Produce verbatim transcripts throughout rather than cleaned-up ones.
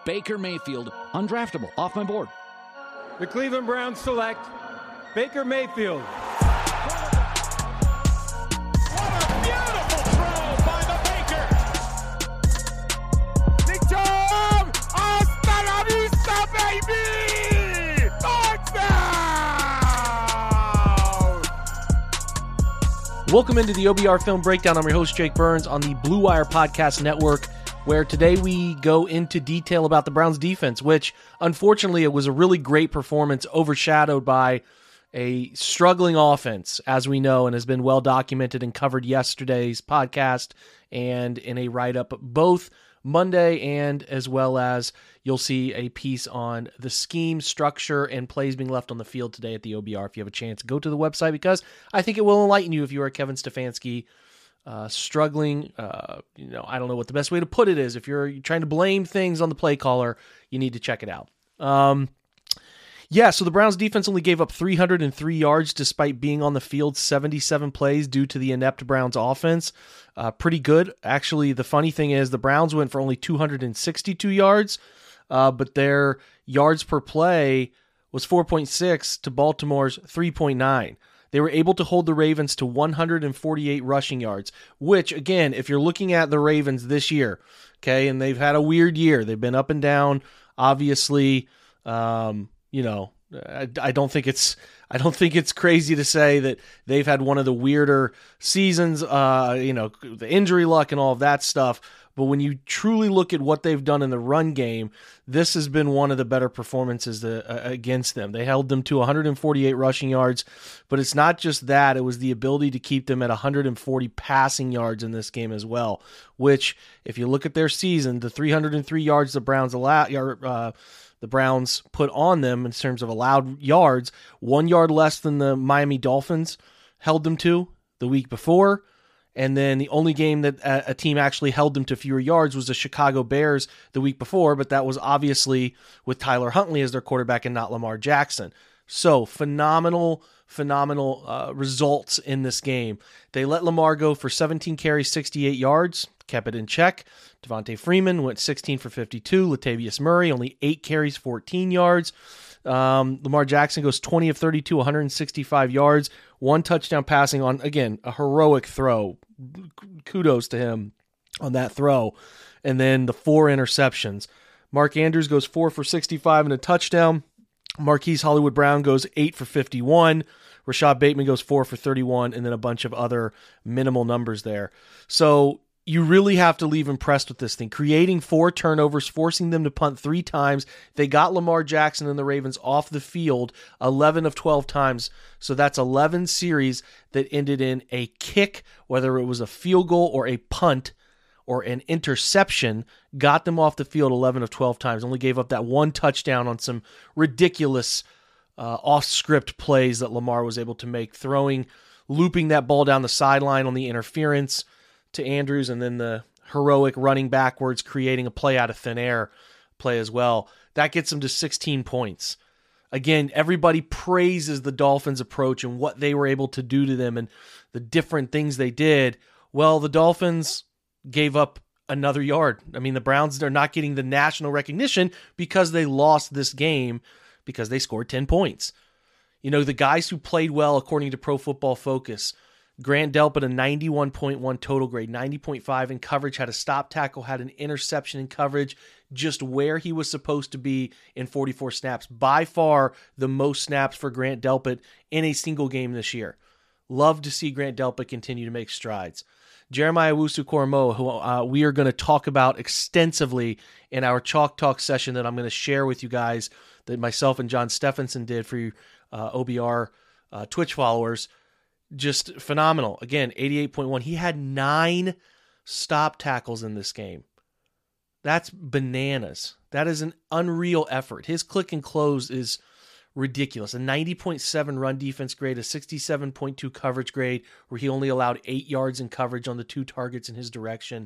Baker Mayfield, undraftable, off my board. The Cleveland Browns select Baker Mayfield. What a beautiful throw by the Baker. Big Tom! Hasta la vista, baby! Touchdown! Welcome into the O B R Film Breakdown. I'm your host, Jake Burns, on the Blue Wire Podcast Network, where today we go into detail about the Browns defense, which unfortunately it was a really great performance overshadowed by a struggling offense, as we know, and has been well documented and covered yesterday's podcast and in a write-up both Monday and as well as you'll see a piece on the scheme, structure, and plays being left on the field today at the O B R. If you have a chance, go to the website because I think it will enlighten you if you are Kevin Stefanski Uh, struggling, uh, you know, I don't know what the best way to put it is. If you're trying to blame things on the play caller, you need to check it out. Um, yeah, so the Browns defense only gave up three hundred three yards despite being on the field seventy-seven plays due to the inept Browns offense. Uh, pretty good. Actually, the funny thing is the Browns went for only two hundred sixty-two yards, uh, but their yards per play was four point six to Baltimore's three point nine. They were able to hold the Ravens to one hundred forty-eight rushing yards, which, again, if you're looking at the Ravens this year, okay, and they've had a weird year. They've been up and down, obviously. Um, you know, I, I don't think it's I don't think it's crazy to say that they've had one of the weirder seasons, uh, you know, the injury luck and all of that stuff. But when you truly look at what they've done in the run game, this has been one of the better performances the, uh, against them. They held them to one hundred forty-eight rushing yards, but it's not just that. It was the ability to keep them at one hundred forty passing yards in this game as well, which, if you look at their season, the three hundred three yards the Browns allow, uh, the Browns put on them in terms of allowed yards, one yard less than the Miami Dolphins held them to the week before. And then the only game that a team actually held them to fewer yards was the Chicago Bears the week before, but that was obviously with Tyler Huntley as their quarterback and not Lamar Jackson. So phenomenal, phenomenal uh, results in this game. They let Lamar go for seventeen carries, sixty-eight yards, kept it in check. Devontae Freeman went sixteen for fifty-two. Latavius Murray, only eight carries, fourteen yards. Um, Lamar Jackson goes twenty of thirty-two, one hundred sixty-five yards, one touchdown passing on, again, a heroic throw. Kudos to him on that throw. And then the four interceptions. Mark Andrews goes four for sixty-five and a touchdown. Marquise Hollywood Brown goes eight for fifty-one. Rashad Bateman goes four for thirty-one, and then a bunch of other minimal numbers there. So you really have to leave impressed with this thing. Creating four turnovers, forcing them to punt three times. They got Lamar Jackson and the Ravens off the field eleven of twelve times. So that's eleven series that ended in a kick, whether it was a field goal or a punt or an interception, got them off the field eleven of twelve times. Only gave up that one touchdown on some ridiculous uh, off-script plays that Lamar was able to make, throwing, looping that ball down the sideline on the interference to Andrews, and then the heroic running backwards, creating a play out of thin air play as well. That gets them to sixteen points. Again, everybody praises the Dolphins' approach and what they were able to do to them and the different things they did. Well, the Dolphins gave up another yard. I mean, the Browns are not getting the national recognition because they lost this game because they scored ten points. You know, the guys who played well, according to Pro Football Focus, Grant Delpit, a ninety-one point one total grade, ninety point five in coverage, had a stop tackle, had an interception in coverage, just where he was supposed to be in forty-four snaps. By far the most snaps for Grant Delpit in a single game this year. Love to see Grant Delpit continue to make strides. Jeremiah Owusu-Koramoah, who uh, we are going to talk about extensively in our Chalk Talk session that I'm going to share with you guys, that myself and John Stephenson did for you uh, O B R uh, Twitch followers. Just phenomenal. Again, eighty-eight point one. He had nine stop tackles in this game. That's bananas. That is an unreal effort. His click and close is ridiculous. A ninety point seven run defense grade, a sixty-seven point two coverage grade, where he only allowed eight yards in coverage on the two targets in his direction.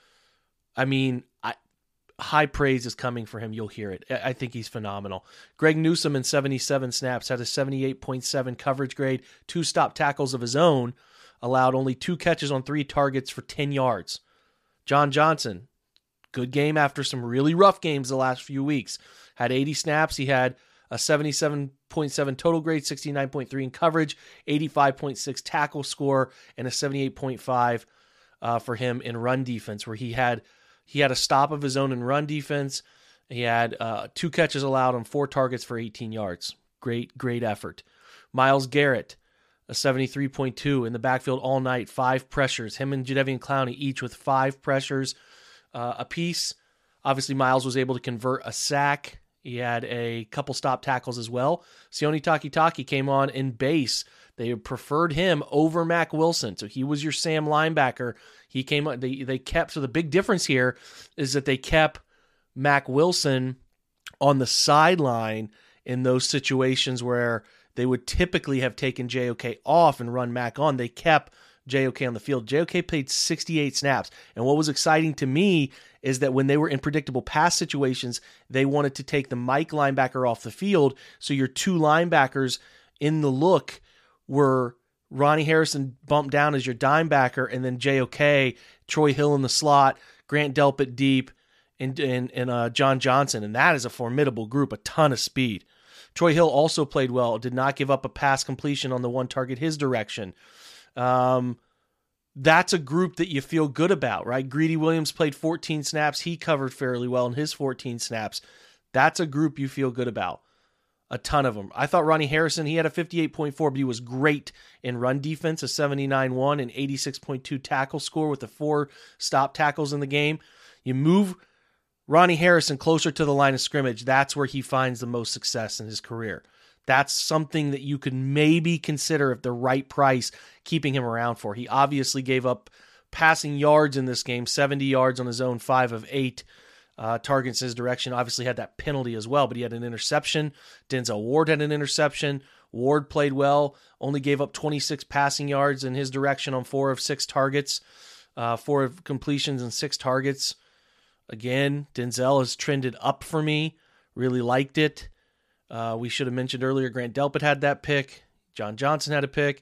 I mean, I, high praise is coming for him. You'll hear it. I think he's phenomenal. Greg Newsome in seventy-seven snaps had a seventy-eight point seven coverage grade, two stop tackles of his own, allowed only two catches on three targets for ten yards. John Johnson, good game after some really rough games the last few weeks. Had eighty snaps. He had a seventy-seven point seven total grade, sixty-nine point three in coverage, eighty-five point six tackle score, and a seventy-eight point five uh, for him in run defense, where he had he had a stop of his own in run defense. He had uh, two catches allowed on four targets for eighteen yards. Great, great effort. Myles Garrett, a seventy-three point two in the backfield all night, five pressures. Him and Jadeveon Clowney each with five pressures uh, apiece. Obviously, Myles was able to convert a sack. He had a couple stop tackles as well. Sione Takitaki came on in base. They preferred him over Mack Wilson, so he was your Sam linebacker. He came on. They they kept. So the big difference here is that they kept Mack Wilson on the sideline in those situations where they would typically have taken J O K off and run Mack on. They kept J O K on the field. J O K played sixty-eight snaps. And what was exciting to me is that when they were in predictable pass situations, they wanted to take the Mike linebacker off the field. So your two linebackers in the look were Ronnie Harrison bumped down as your dime backer, and then J O K, Troy Hill in the slot, Grant Delpit deep, and, and, and uh, John Johnson. And that is a formidable group, a ton of speed. Troy Hill also played well, did not give up a pass completion on the one target his direction. Um, that's a group that you feel good about, right? Greedy Williams played fourteen snaps. He covered fairly well in his fourteen snaps. That's a group you feel good about. A ton of them. I thought Ronnie Harrison, he had a fifty-eight point four, but he was great in run defense, a seventy-nine point one and eighty-six point two tackle score with the four stop tackles in the game. You move Ronnie Harrison closer to the line of scrimmage, that's where he finds the most success in his career. That's something that you could maybe consider at the right price, keeping him around for. He obviously gave up passing yards in this game, seventy yards on his own, five of eight uh, targets in his direction. Obviously had that penalty as well, but he had an interception. Denzel Ward had an interception. Ward played well, only gave up twenty-six passing yards in his direction on four of six targets, uh, four of completions and six targets. Again, Denzel has trended up for me. Really liked it. Uh, we should have mentioned earlier, Grant Delpit had that pick. John Johnson had a pick.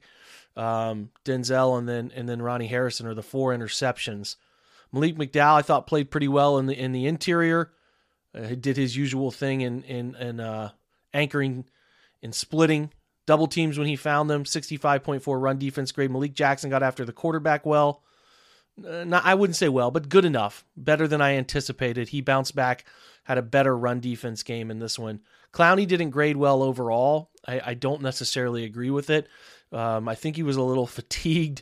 Um, Denzel and then and then Ronnie Harrison are the four interceptions. Malik McDowell, I thought, played pretty well in the in the interior. Uh, he did his usual thing in in, in uh, anchoring and splitting double teams when he found them. sixty-five point four run defense grade. Malik Jackson got after the quarterback well. Uh, not, I wouldn't say well, but good enough. Better than I anticipated. He bounced back, had a better run defense game in this one. Clowney didn't grade well overall. I, I don't necessarily agree with it. Um, I think he was a little fatigued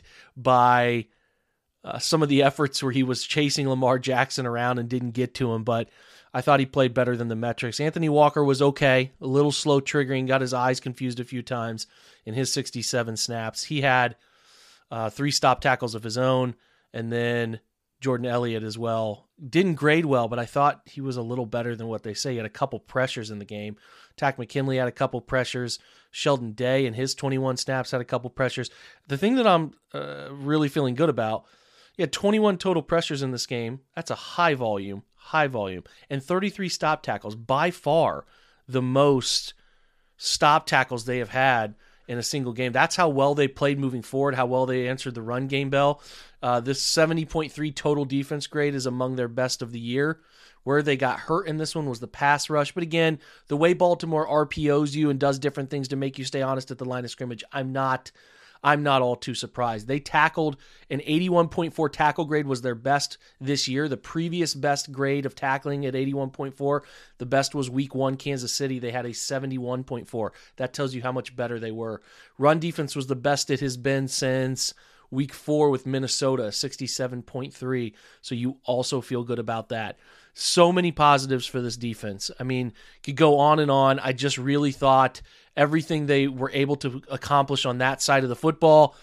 by uh, some of the efforts where he was chasing Lamar Jackson around and didn't get to him, but I thought he played better than the metrics. Anthony Walker was okay, a little slow triggering, got his eyes confused a few times in his sixty-seven snaps. He had uh, three stop tackles of his own, and then Jordan Elliott as well. Didn't grade well, but I thought he was a little better than what they say. He had a couple pressures in the game. Tack McKinley had a couple pressures. Sheldon Day in his twenty-one snaps had a couple pressures. The thing that I'm uh, really feeling good about, he had twenty-one total pressures in this game. That's a high volume, high volume. And thirty-three stop tackles, by far the most stop tackles they have had in a single game. That's how well they played moving forward, how well they answered the run game bell. Uh, this seventy point three total defense grade is among their best of the year. Where they got hurt in this one was the pass rush. But again, the way Baltimore R P Os you and does different things to make you stay honest at the line of scrimmage, I'm not I'm not all too surprised. They tackled an eighty-one point four tackle grade was their best this year. The previous best grade of tackling at eighty-one point four, the best was week one, Kansas City. They had a seventy-one point four. That tells you how much better they were. Run defense was the best it has been since week four with Minnesota, sixty-seven point three. So you also feel good about that. So many positives for this defense. I mean, could go on and on. I just really thought everything they were able to accomplish on that side of the football,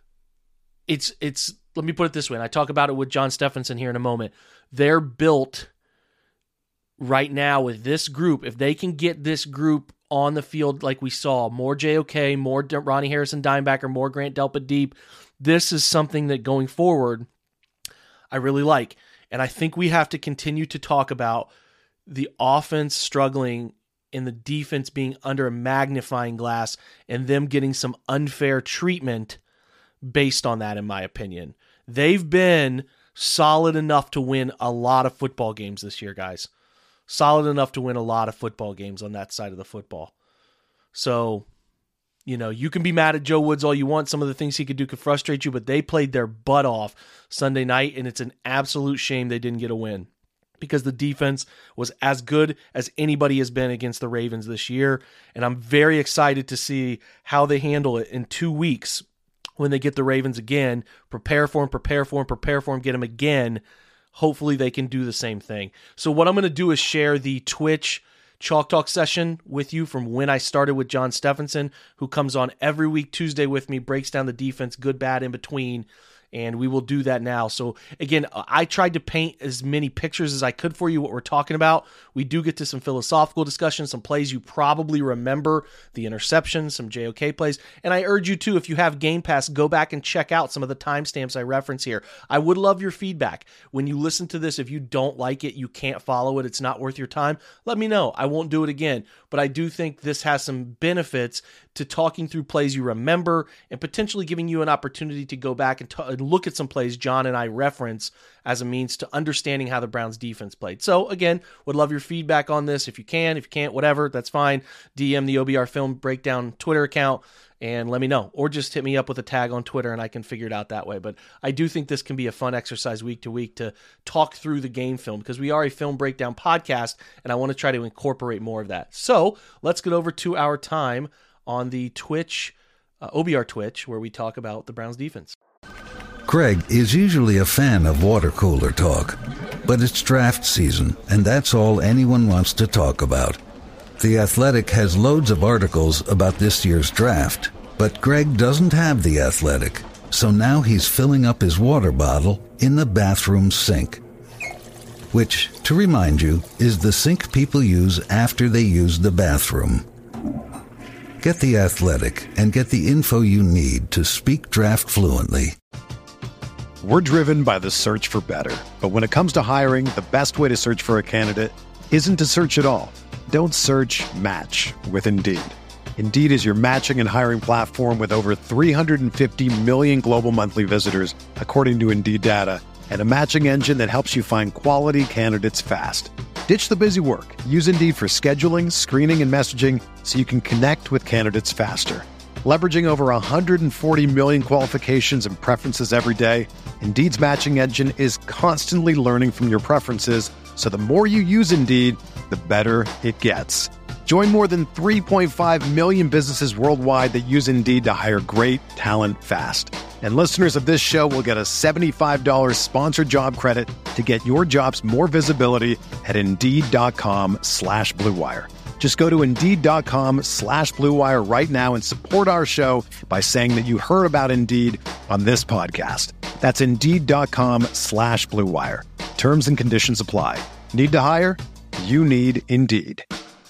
it's, it's, let me put it this way, and I talk about it with John Stephenson here in a moment. They're built right now with this group. If they can get this group on the field like we saw, more J O K, more Ronnie Harrison dimebacker, more Grant Delpit deep, this is something that going forward I really like. And I think we have to continue to talk about the offense struggling and the defense being under a magnifying glass and them getting some unfair treatment based on that, in my opinion. They've been solid enough to win a lot of football games this year, guys. Solid enough to win a lot of football games on that side of the football. So, you know, you can be mad at Joe Woods all you want. Some of the things he could do could frustrate you, but they played their butt off Sunday night, and it's an absolute shame they didn't get a win because the defense was as good as anybody has been against the Ravens this year, and I'm very excited to see how they handle it in two weeks when they get the Ravens again. Prepare for them, prepare for them, prepare for them, get them again. Hopefully they can do the same thing. So what I'm going to do is share the Twitch Chalk Talk session with you from when I started with John Stephenson, who comes on every week Tuesday with me, breaks down the defense, good, bad, in between, and we will do that now. So again, I tried to paint as many pictures as I could for you what we're talking about. We do get to some philosophical discussion, some plays you probably remember, the interceptions, some J O K plays, and I urge you to, if you have Game Pass, go back and check out some of the timestamps I reference here. I would love your feedback. When you listen to this, if you don't like it, you can't follow it, it's not worth your time, let me know. I won't do it again, but I do think this has some benefits to talking through plays you remember and potentially giving you an opportunity to go back and, t- and look at some plays John and I reference as a means to understanding how the Browns defense played. So again, would love your feedback on this. If you can, if you can't, whatever, that's fine. D M the O B R Film Breakdown Twitter account and let me know, or just hit me up with a tag on Twitter and I can figure it out that way. But I do think this can be a fun exercise week to week to talk through the game film because we are a film breakdown podcast and I want to try to incorporate more of that. So let's get over to our time on the Twitch, uh, O B R Twitch, where we talk about the Browns defense. Greg is usually a fan of water cooler talk, but it's draft season, and that's all anyone wants to talk about. The Athletic has loads of articles about this year's draft, but Greg doesn't have The Athletic, so now he's filling up his water bottle in the bathroom sink, which, to remind you, is the sink people use after they use the bathroom. Get The Athletic and get the info you need to speak draft fluently. We're driven by the search for better. But when it comes to hiring, the best way to search for a candidate isn't to search at all. Don't search, match with Indeed. Indeed is your matching and hiring platform with over three hundred fifty million global monthly visitors, according to Indeed data, and a matching engine that helps you find quality candidates fast. Ditch the busy work. Use Indeed for scheduling, screening, and messaging so you can connect with candidates faster. Leveraging over one hundred forty million qualifications and preferences every day, Indeed's matching engine is constantly learning from your preferences, so the more you use Indeed, the better it gets. Join more than three point five million businesses worldwide that use Indeed to hire great talent fast. And listeners of this show will get a seventy-five dollars sponsored job credit to get your jobs more visibility at Indeed.com slash Blue Wire. Just go to Indeed.com slash Blue Wire right now and support our show by saying that you heard about Indeed on this podcast. That's Indeed.com slash Blue Wire. Terms and conditions apply. Need to hire? You need Indeed.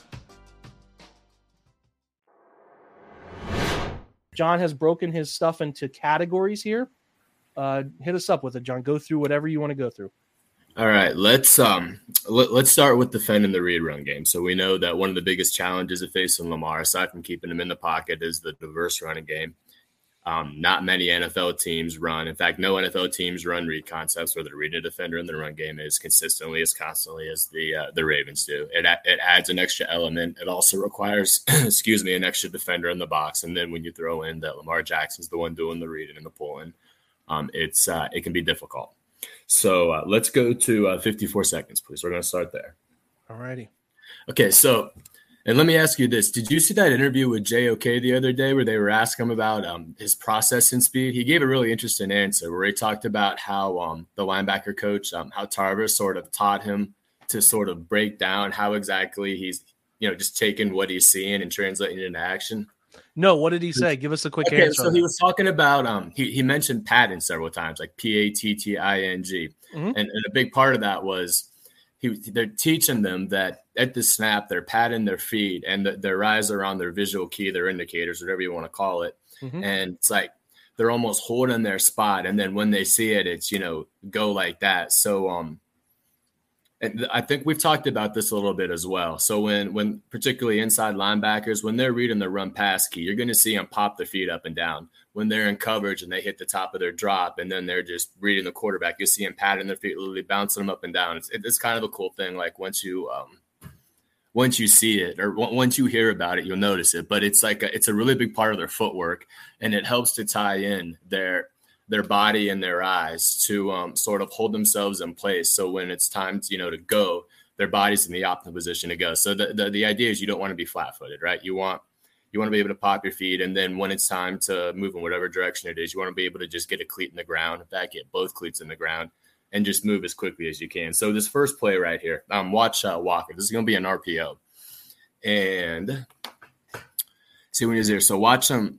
John has broken his stuff into categories here. Uh, hit us up with it, John. Go through whatever you want to go through. All right, let's um let, let's start with defending the read run game. So we know that one of the biggest challenges of facing Lamar, aside from keeping him in the pocket, is the diverse running game. Um, not many N F L teams run. In fact, no N F L teams run read concepts where they're reading a defender in the run game as consistently, as constantly as the uh, the Ravens do. It it adds an extra element. It also requires, excuse me, an extra defender in the box. And then when you throw in that Lamar Jackson's the one doing the reading and the pulling, um, it's uh, it can be difficult. So uh, let's go to uh, fifty-four seconds, please. We're going to start there. All righty. Okay, so, and let me ask you this. Did you see that interview with J O K the other day where they were asking him about um, his processing speed? He gave a really interesting answer where he talked about how um, the linebacker coach, um, how Tarver sort of taught him to sort of break down how exactly he's, you know, just taking what he's seeing and translating it into action. No, what did he say? Give us a quick okay, answer. So he was talking about um he, he mentioned padding several times, like P A T T I N G. Mm-hmm. And, and a big part of that was he they're teaching them that at the snap they're patting their feet and the, their eyes are on their visual key, their indicators, whatever you want to call it. Mm-hmm. And it's like they're almost holding their spot. And then when they see it, it's, you know, go like that. So um and I think we've talked about this a little bit as well. So when, when particularly inside linebackers, when they're reading the run pass key, you're going to see them pop their feet up and down. when they're in coverage and they hit the top of their drop and then they're just reading the quarterback, you'll see them patting their feet, literally bouncing them up and down. It's, it's kind of a cool thing. Like once you um, once you see it or w- once you hear about it, you'll notice it. But it's like a, it's a really big part of their footwork, and it helps to tie in their their body and their eyes to um, sort of hold themselves in place. So when it's time to, you know, to go, their body's in the optimal position to go. So the, the, the idea is you don't want to be flat footed, right? You want, you want to be able to pop your feet. And then when it's time to move in whatever direction it is, you want to be able to just get a cleat in the ground, in fact, get both cleats in the ground and just move as quickly as you can. So this first play right here, um, watch uh, Walker. This is going to be an R P O. And see when he's there. So watch him.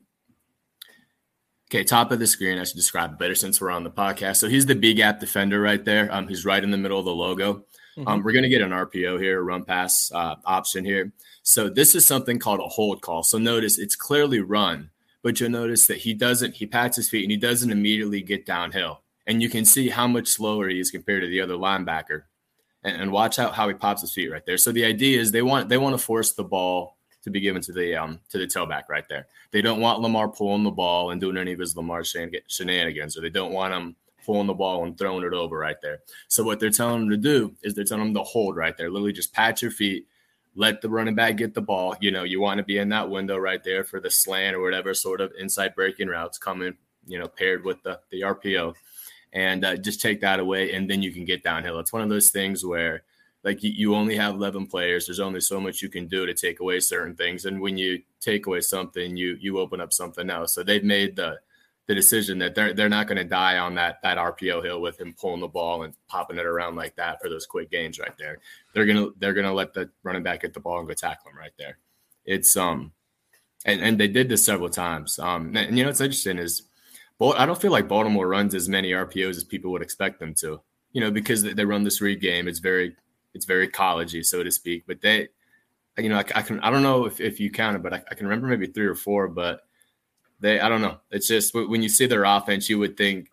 Okay, top of the screen, I should describe it better since we're on the podcast. So he's the B gap defender right there. Um, he's right in the middle of the logo. Mm-hmm. Um, we're going to get an R P O here, run pass uh, option here. So this is something called a hold call. So notice it's clearly run, but you'll notice that he doesn't, he pats his feet and he doesn't immediately get downhill. And you can see how much slower he is compared to the other linebacker. And, and watch out how he pops his feet right there. So the idea is they want they want to force the ball to be given to the um to the tailback right there. They don't want Lamar pulling the ball and doing any of his Lamar shenanigans, or they don't want him pulling the ball and throwing it over right there. So what they're telling them to do is they're telling them to hold right there. Literally just pat your feet, let the running back get the ball. You know, you want to be in that window right there for the slant or whatever sort of inside breaking routes coming, you know, paired with the, the R P O. And uh, just take that away, and then you can get downhill. It's one of those things where, like, you, you only have eleven players. There's only so much you can do to take away certain things. And when you take away something, you you open up something else. So they've made the the decision that they're they're not going to die on that that R P O hill with him pulling the ball and popping it around like that for those quick gains right there. They're gonna they're gonna let the running back get the ball and go tackle him right there. It's um, and and they did this several times. Um, and you know what's interesting is, I don't feel like Baltimore runs as many R P Os as people would expect them to, you know, because they run this read game. It's very, it's very collegey, so to speak. But they, you know, I, I can, I don't know if, if you counted, but I, I can remember maybe three or four. But they, I don't know. It's just when you see their offense, you would think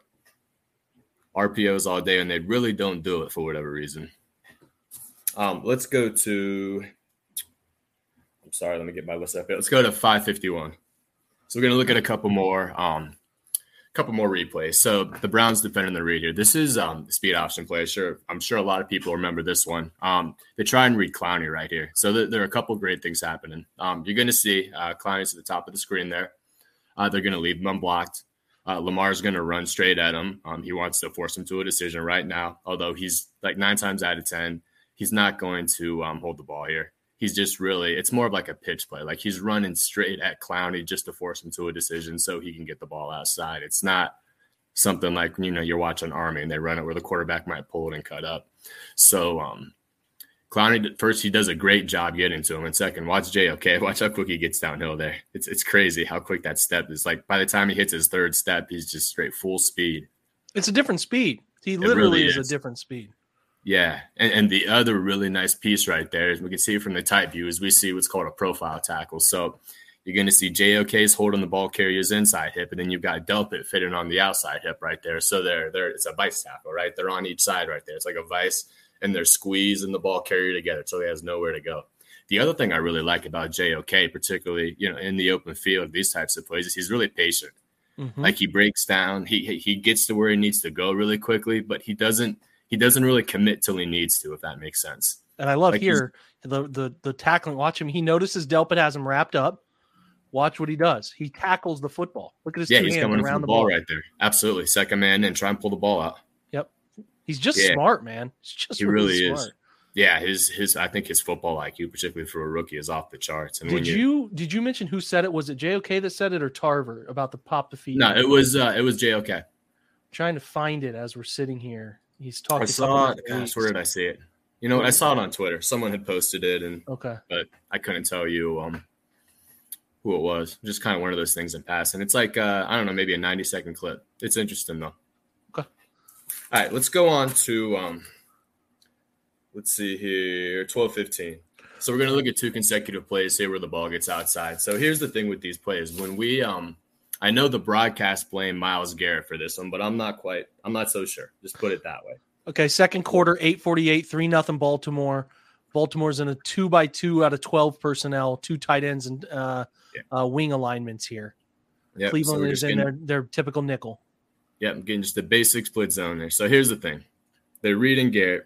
R P Os all day, and they really don't do it for whatever reason. Um, let's go to. I'm sorry, let me get my list up here. Let's go to five fifty-one. So we're gonna look at a couple more. Um, couple more replays. So the Browns defending the read here. This is um, the speed option play. Sure, I'm sure a lot of people remember this one. Um, they try and read Clowney right here. So th- there are a couple great things happening. Um, you're going to see uh, Clowney's at the top of the screen there. Uh, they're going to leave him unblocked. Uh, Lamar's going to run straight at him. Um, he wants to force him to a decision right now, although he's like nine times out of ten, he's not going to um, hold the ball here. He's just really, it's more of like a pitch play. Like he's running straight at Clowney just to force him to a decision so he can get the ball outside. It's not something like, you know, you're watching Army and they run it where the quarterback might pull it and cut up. So um, Clowney, first, he does a great job getting to him. And second, watch J O K. Watch how quick he gets downhill there. It's it's crazy how quick that step is. Like by the time he hits his third step, he's just straight full speed. It's a different speed. He literally really is. is a different speed. Yeah, and, and the other really nice piece right there, as we can see from the tight view, is we see what's called a profile tackle. So you're going to see J O K's holding the ball carrier's inside hip, and then you've got Delpit fitting on the outside hip right there. So they're, they're it's a vice tackle, right? They're on each side right there. It's like a vice, and they're squeezing the ball carrier together so he has nowhere to go. The other thing I really like about J O K, particularly, you know, in the open field, these types of plays, is he's really patient. Mm-hmm. Like he breaks down, he he gets to where he needs to go really quickly, but he doesn't he doesn't really commit till he needs to, if that makes sense. And I love like here the, the the tackling. Watch him. He notices Delpit has him wrapped up. Watch what he does. He tackles the football. Look at his yeah, two he's hands coming around the, the ball, ball right there. Absolutely, second man in, try and pull the ball out. Yep, he's just yeah. smart, man. He's just he really, really smart. is. Yeah, his his I think his football I Q, particularly for a rookie, is off the charts. And did when you, you did you mention who said it? Was it J O K that said it or Tarver about the pop the feet? No, it was uh, it was J O K. I'm trying to find it as we're sitting here. He's talking. I saw it. Gosh, where did I see it? You know, I saw it on Twitter. Someone had posted it, and okay, but I couldn't tell you um who it was. Just kind of one of those things in passing. It's like uh, I don't know, maybe a ninety second clip. It's interesting though. Okay. All right, let's go on to um. Let's see here, twelve fifteen. So we're going to look at two consecutive plays here where the ball gets outside. So here's the thing with these plays. When we um, I know the broadcast blamed Myles Garrett for this one, but I'm not quite – I'm not so sure. Just put it that way. Okay, second quarter, eight forty-eight, three nothing Baltimore. Baltimore's in a two by two out of twelve personnel, two tight ends and uh, yeah. uh, wing alignments here. Yep, Cleveland so is in getting, their, their typical nickel. Yeah, I'm getting just the basic split zone there. So here's the thing. They're reading Garrett,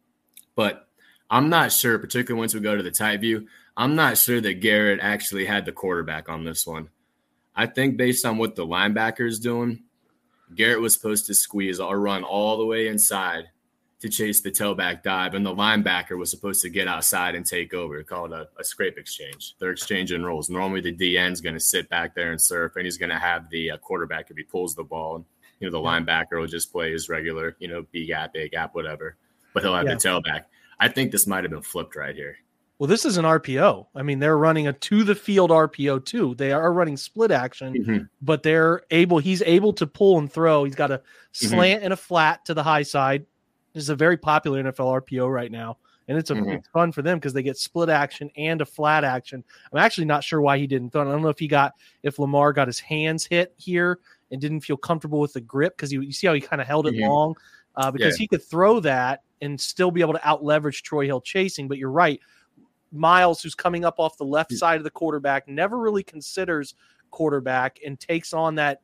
but I'm not sure, particularly once we go to the tight view, I'm not sure that Garrett actually had the quarterback on this one. I think based on what the linebacker is doing, Garrett was supposed to squeeze or run all the way inside to chase the tailback dive, and the linebacker was supposed to get outside and take over, called a, a scrape exchange. They're exchanging roles. Normally the D N's going to sit back there and surf, and he's going to have the uh, quarterback if he pulls the ball. You know, the yeah. linebacker will just play his regular, you know, B gap, A gap, whatever. But he'll have yeah. the tailback. I think this might have been flipped right here. Well, this is an R P O. I mean, they're running a to the field R P O too. They are running split action, mm-hmm. but they're able. He's able to pull and throw. He's got a slant mm-hmm. and a flat to the high side. This is a very popular N F L R P O right now, and it's a mm-hmm. it's fun for them because they get split action and a flat action. I'm actually not sure why he didn't throw it. I don't know if he got if Lamar got his hands hit here and didn't feel comfortable with the grip because you see how he kind of held it mm-hmm. long uh, because yeah. he could throw that and still be able to out leverage Troy Hill chasing. But you're right. Miles, who's coming up off the left side of the quarterback, never really considers quarterback and takes on that.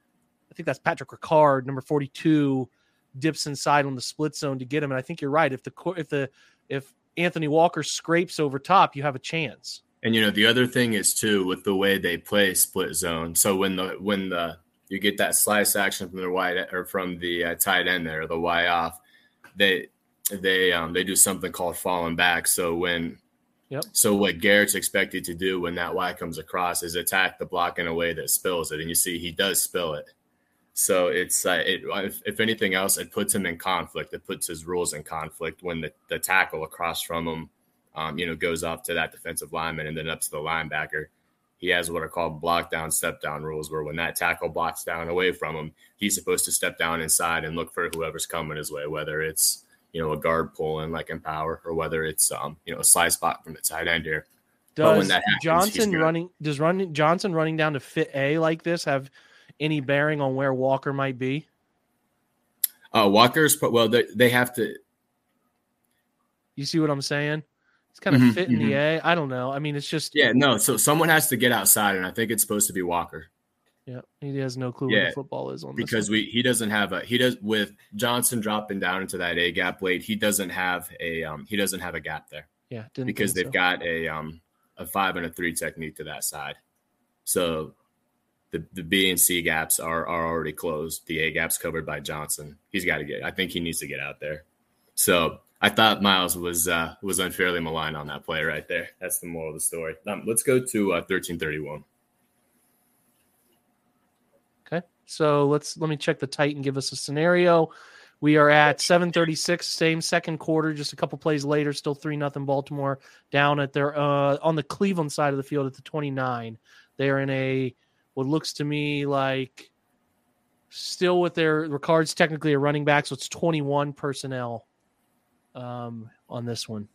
I think that's Patrick Ricard, number forty-two, dips inside on the split zone to get him. And I think you're right. If the if the if Anthony Walker scrapes over top, you have a chance. And you know the other thing is too with the way they play split zone. So when the when the you get that slice action from the wide or from the uh, tight end there, the Y off, they they um, they do something called falling back. So when Yep. So what Garrett's expected to do when that Y comes across is attack the block in a way that spills it. And you see he does spill it. So it's uh, it, if, if anything else, it puts him in conflict. It puts his rules in conflict when the, the tackle across from him, um, you know, goes off to that defensive lineman and then up to the linebacker. He has what are called block down, step down rules where when that tackle blocks down away from him, he's supposed to step down inside and look for whoever's coming his way, whether it's you know, a guard pulling like in power, or whether it's, um, you know, a slide spot from the tight end here. Does when that happens, Johnson running, does running Johnson running down to fit A like this have any bearing on where Walker might be? Uh, Walker's, well, they, they have to. You see what I'm saying? It's kind of mm-hmm, fit in mm-hmm. the A. I don't know. I mean, it's just. Yeah, no. So someone has to get outside, and I think it's supposed to be Walker. Yeah, he has no clue yeah, what the football is on because this we he doesn't have a he does with Johnson dropping down into that A gap late. He doesn't have a um he doesn't have a gap there. Yeah, because they've so. got a um a five and a three technique to that side. So the the B and C gaps are are already closed. The A gap's covered by Johnson. He's got to get. I think he needs to get out there. So I thought Miles was uh, was unfairly maligned on that play right there. That's the moral of the story. Um, let's go to uh, thirteen thirty-one. So let's let me check the tight and give us a scenario. We are at seven thirty-six, same second quarter, just a couple plays later, still three nothing Baltimore down at their uh, on the Cleveland side of the field at the twenty-nine. They're in a what looks to me like still with their Ricard's technically a running back, so it's twenty-one personnel um, on this one.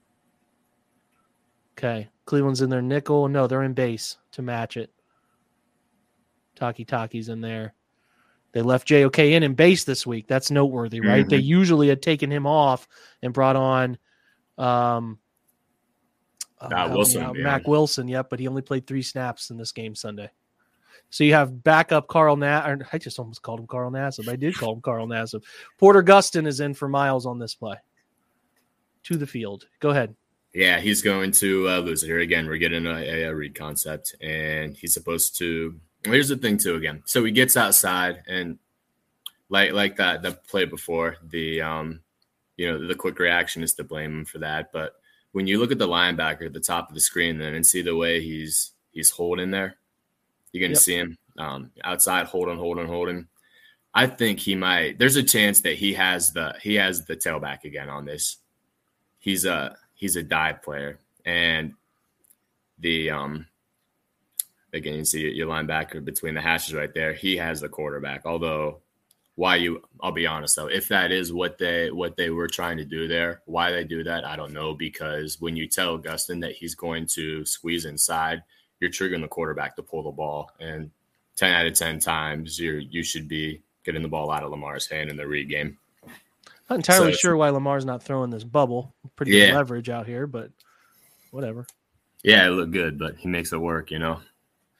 Okay, Cleveland's in their nickel. No, they're in base to match it. Taki Taki's in there. They left J O K in in base this week. That's noteworthy, right? Mm-hmm. They usually had taken him off and brought on um, uh, Wilson, uh, Mac Wilson. Yep, but he only played three snaps in this game Sunday. So you have backup Carl Nassib. I just almost called him Carl Nassib. I did call him Carl Nassib. Porter Gustin is in for Miles on this play. To the field. Go ahead. Yeah, he's going to uh, lose it here again. We're getting a, a read concept, and he's supposed to. Here's the thing too. Again, so he gets outside, and like like that the play before, the um, you know, the quick reaction is to blame him for that. But when you look at the linebacker at the top of the screen, then and see the way he's he's holding there, you're gonna yep. see him um, outside holding, holding, holding. I think he might. There's a chance that he has the he has the tailback again on this. He's a he's a dive player, and the um. Again, you see your linebacker between the hashes right there. He has the quarterback. Although, why you? I'll be honest though. If that is what they what they were trying to do there, why they do that, I don't know. Because when you tell Gustin that he's going to squeeze inside, you're triggering the quarterback to pull the ball, and ten out of ten times you you should be getting the ball out of Lamar's hand in the read game. Not entirely so, sure why Lamar's not throwing this bubble. Pretty yeah. good leverage out here, but whatever. Yeah, it looked good, but he makes it work, you know.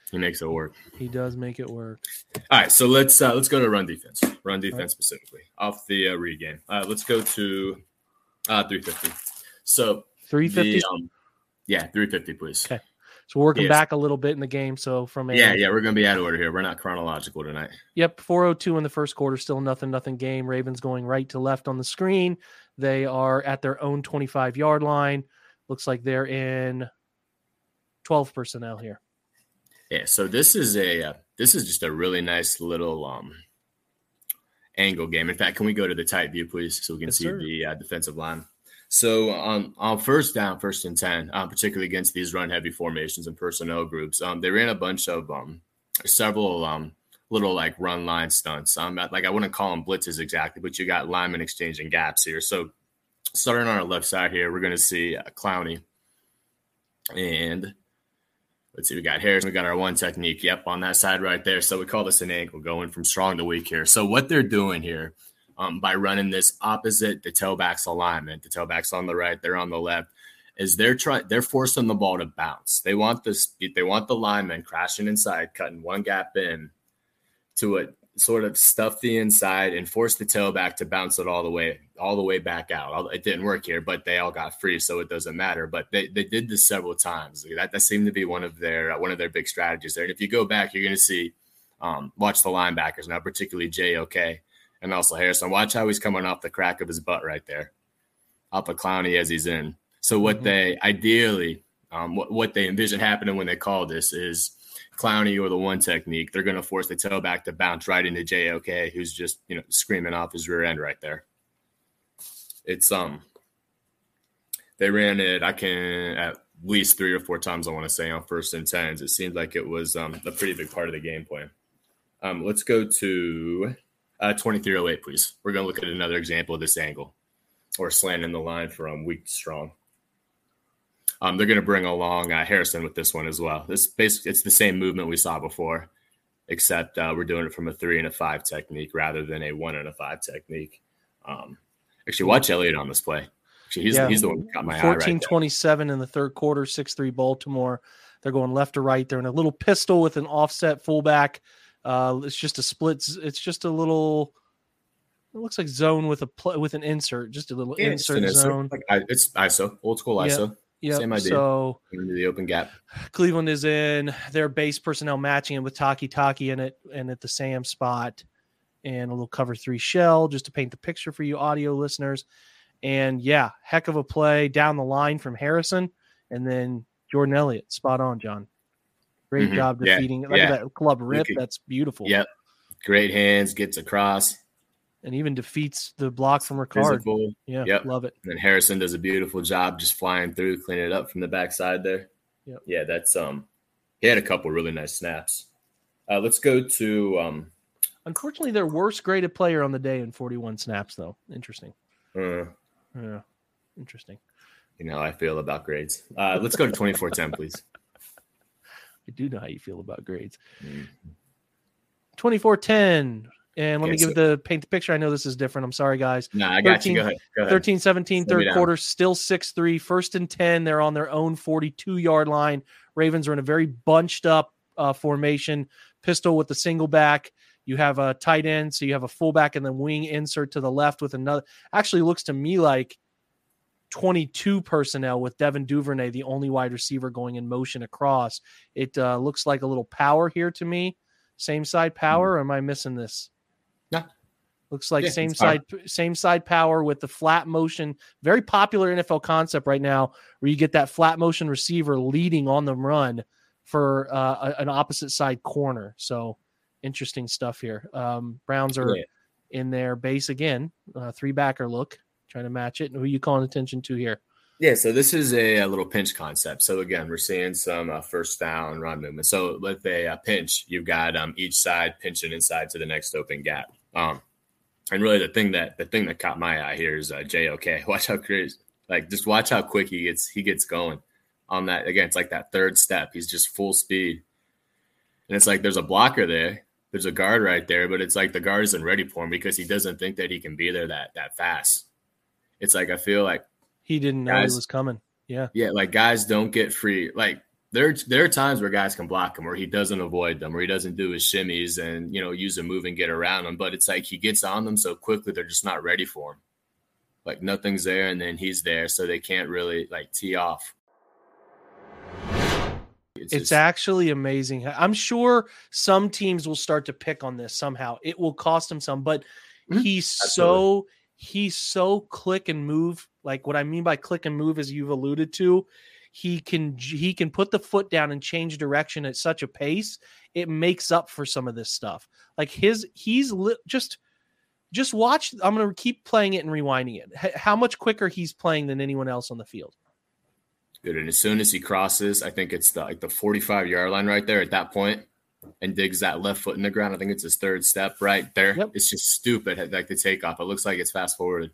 He makes it work. He does make it work. All right, so let's uh, let's go to run defense. Run defense right. specifically off the uh, read game. Uh, let's go to uh, three fifty. So three fifty. Um, yeah, three fifty, please. Okay. So we're working yes. back a little bit in the game. So from a yeah, yeah, we're gonna be out of order here. We're not chronological tonight. Yep, four oh two in the first quarter. Still nothing, nothing game. Ravens going right to left on the screen. They are at their own twenty-five yard line. Looks like they're in twelve personnel here. Yeah, so this is a uh, this is just a really nice little um, angle game. In fact, can we go to the tight view, please, so we can yes, see sir. the uh, defensive line? So on on first down, first and ten, um, particularly against these run heavy formations and personnel groups, um, they ran a bunch of um, several um, little like run line stunts. Um, like I wouldn't call them blitzes exactly, but you got linemen exchanging gaps here. So starting on our left side here, we're going to see uh, Clowney and. Let's see, we got Harrison. We got our one technique. Yep, on that side right there. So we call this an angle going from strong to weak here. So what they're doing here um, by running this opposite the tailback's alignment, the tailback's on the right, they're on the left, is they're trying they're forcing the ball to bounce. They want this. They want the lineman crashing inside, cutting one gap in to it, sort of stuff the inside and force the tailback to bounce it all the way, all the way back out. It didn't work here, but they all got free, so it doesn't matter. But they, they did this several times. That, that seemed to be one of their one of their big strategies there. And if you go back, you're going to see, um, watch the linebackers now, particularly J O K and also Harrison. Watch how he's coming off the crack of his butt right there, off of Clowney as he's in. So what mm-hmm. they ideally, um, what what they envision happening when they call this is Clowney or the one technique, they're going to force the tailback to bounce right into J O K, who's just, you know, screaming off his rear end right there. It's, um, they ran it, I can, at least three or four times, I want to say, on first and tens. It seemed like it was um, a pretty big part of the game plan. Um, let's go to uh, twenty-three oh eight, please. We're going to look at another example of this angle, or slanting the line from weak to strong. Um, they're going to bring along uh, Harrison with this one as well. It's basically it's the same movement we saw before, except uh, we're doing it from a three and a five technique rather than a one and a five technique. Um, actually, watch Elliott on this play. Actually, he's, yeah, he's the one who got my eye right there. fourteen twenty-seven in the third quarter, six three Baltimore. They're going left to right. They're in a little pistol with an offset fullback. Uh, it's just a split. It's just a little. It looks like zone with a pl- with an insert, just a little yeah, insert it's zone. Like I, it's I S O, old school I S O. Yeah. Yep. Same idea. So into the open gap. Cleveland is in their base personnel matching it with Taki Taki in it and at the Sam spot and a little cover three shell just to paint the picture for you audio listeners. And yeah, heck of a play down the line from Harrison and then Jordan Elliott. Spot on, John. Great mm-hmm. job defeating. Yeah. Look yeah. at that club rip. That's beautiful. Yep. Great hands, gets across. And even defeats the block from Ricard. Physical. Yeah, yep. Love it. And then Harrison does a beautiful job just flying through, cleaning it up from the backside there. Yep. Yeah, that's um. He had a couple really nice snaps. Uh, let's go to um. Unfortunately, their worst graded player on the day in forty-one snaps, though. Interesting. Uh, yeah, interesting. You know how I feel about grades. Uh, let's go to twenty-four ten, please. I do know how you feel about grades. Mm-hmm. twenty-four ten. And let okay, me give so, the paint the picture. I know this is different. I'm sorry, guys. No, nah, I got thirteen, you. Go ahead. Go ahead. thirteen seventeen, third quarter, still six three. First and ten. They're on their own forty-two-yard line. Ravens are in a very bunched up uh, formation. Pistol with the single back. You have a tight end, so you have a fullback and then wing insert to the left with another. Actually looks to me like twenty-two personnel with Devin Duvernay, the only wide receiver going in motion across. It uh, looks like a little power here to me. Same side power, mm-hmm. or am I missing this? No. Looks like yeah, same side power. same side power with the flat motion. Very popular N F L concept right now where you get that flat motion receiver leading on the run for uh, an opposite side corner. So interesting stuff here. Um, Browns are yeah. in their base again, uh, three backer look, trying to match it. And who are you calling attention to here? Yeah, so this is a, a little pinch concept. So again, we're seeing some uh, first down run movement. So with a, a pinch, you've got um, each side pinching inside to the next open gap. Um, and really, the thing that the thing that caught my eye here is uh, J O K. Watch how crazy, like just watch how quick he gets he gets going on that. Again, it's like that third step. He's just full speed, and it's like there's a blocker there, there's a guard right there, but it's like the guard isn't ready for him because he doesn't think that he can be there that that fast. It's like I feel like he didn't know guys, he was coming. Yeah, yeah, like guys don't get free. Like There, there are times where guys can block him, where he doesn't avoid them, where he doesn't do his shimmies and, you know, use a move and get around them. But it's like he gets on them so quickly, they're just not ready for him. Like nothing's there, and then he's there, so they can't really like tee off. It's, it's just, actually amazing. I'm sure some teams will start to pick on this somehow. It will cost him some, but mm-hmm. he's Absolutely. so he's so click and move. Like what I mean by click and move, as you've alluded to, he can he can put the foot down and change direction at such a pace. It makes up for some of this stuff. Like his he's li- just just watch. I'm going to keep playing it and rewinding it. H- how much quicker he's playing than anyone else on the field. Good. And as soon as he crosses, I think it's the like the forty-five yard line right there at that point, and digs that left foot in the ground. I think it's his third step right there. Yep. It's just stupid. Like the takeoff. It looks like it's fast forwarded.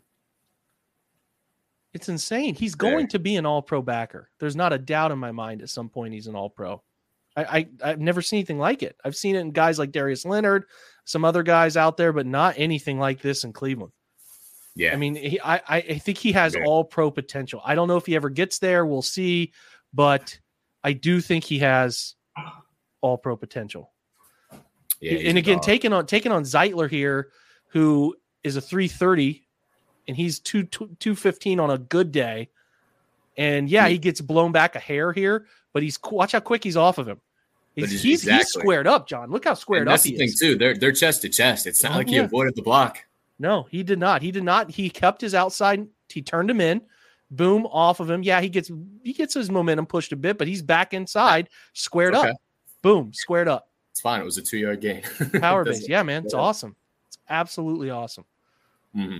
It's insane. He's going there. to be an all-pro backer. There's not a doubt in my mind at some point he's an all-pro. I, I, I've never seen anything like it. I've seen it in guys like Darius Leonard, some other guys out there, but not anything like this in Cleveland. Yeah. I mean, he, I, I think he has yeah. all-pro potential. I don't know if he ever gets there. We'll see. But I do think he has all-pro potential. Yeah, and again, taking on taking on Zeitler here, who is a three thirty, and he's two two fifteen on a good day. And yeah, he gets blown back a hair here, but he's watch how quick he's off of him. He's he's, exactly. he's squared up, John. Look how squared and up that's he the thing is. too. They're they're chest to chest. It's not oh, like he yeah. avoided the block. No, he did not. He did not. He kept his outside. He turned him in. Boom, off of him. Yeah, he gets he gets his momentum pushed a bit, but he's back inside, squared okay. up. Boom, squared up. It's fine. It was a two yard gain. Power base. Yeah, man. It's yeah. awesome. It's absolutely awesome. Mm-hmm.